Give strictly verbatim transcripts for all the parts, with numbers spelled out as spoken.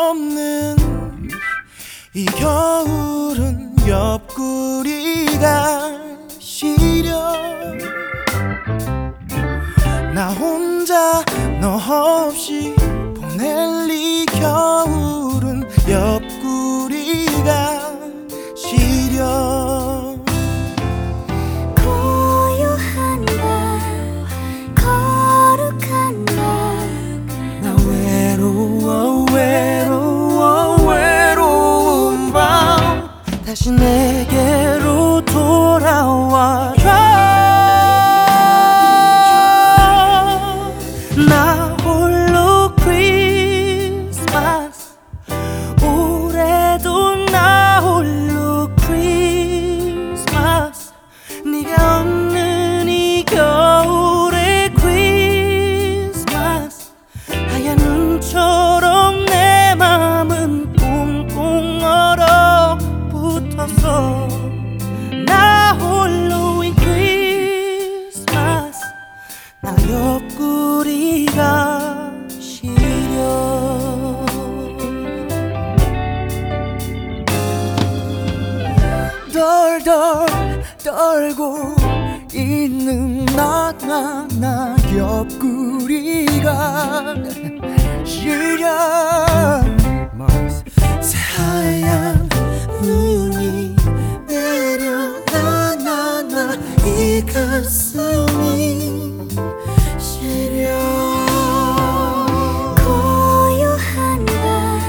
없는 이 겨울은 옆구리가 시려. 나 혼자 너 없이 보낼 이 겨울은 옆구리가 시려. 고요한 밤 거룩한 밤 나 외로워 외로워 외로운 밤 다시 내게로 돌아와줘. 나 홀로 크리스마스 올해도 나 홀로 크리스마스 네가 없는 이 겨울의 크리스마스 하얀 눈처럼 내 맘은 꽁꽁 얼어붙었어. 나 홀로인 크리스마스 나 옆구리가 시려. 덜덜 떨고 있는 나 나 나 옆구리가 시려. 새하얀 눈이 내려 나 나 나 이 가슴이 시려. 고요한 밤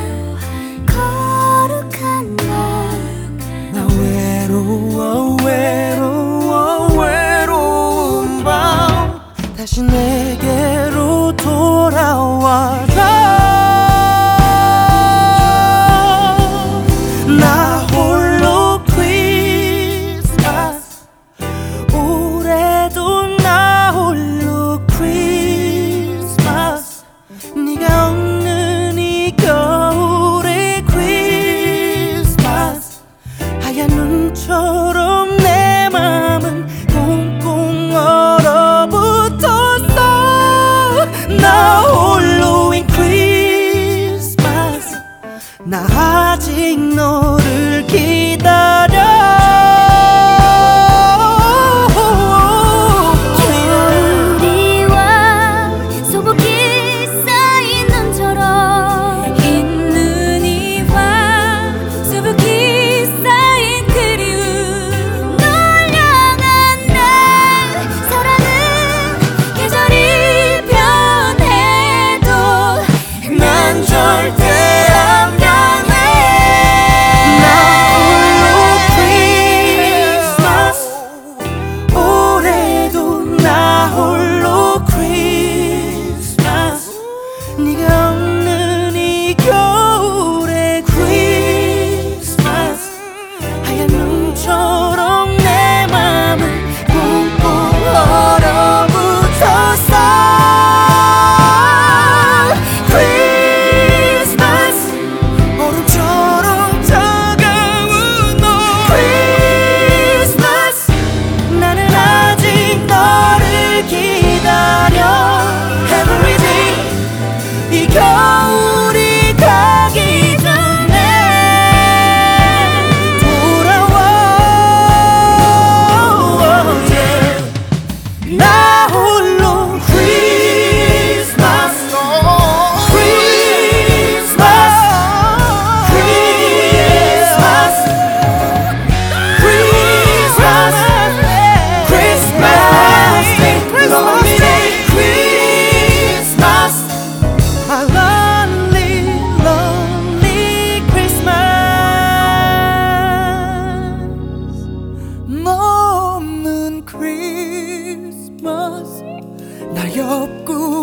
거룩한 밤 나 외로워 외로워 외로운 밤 다시 내게로 돌아와줘. 나 홀로 크리스마스 올해도 나 홀로 크리스마스 네가 없는 이 겨울의 크리스마스 하얀 눈처럼 내 맘은 꽁꽁 얼어붙었어. 나 홀로인 크리스마스 나 아직 너를 기다려. 겨울이 와 소복이 쌓인 눈처럼 있는 이 밤 수북이 쌓인 그리움 널 향한 내 사랑은 계절이 변해도 난 절대 안 변해. 나 홀로 크리스마스 올해도 나 홀로 크리스마스 네가 없는 이 겨울의 크리스마스 하얀 눈처럼 내 맘은 꽁꽁 얼어붙었어. 크리스마스 얼음처럼 차가운 너 크리스마스 나는 아직 너를 기다려. Everyday 이 겨울이 가기 전에 돌아와. yeah. 나 홀로 크리스마스 크리스마스 크리스마스 크리스마스 크리스마스 lonely 크리스마스 My lonely lonely Christmas 너 없는 크리스마스 나 옆구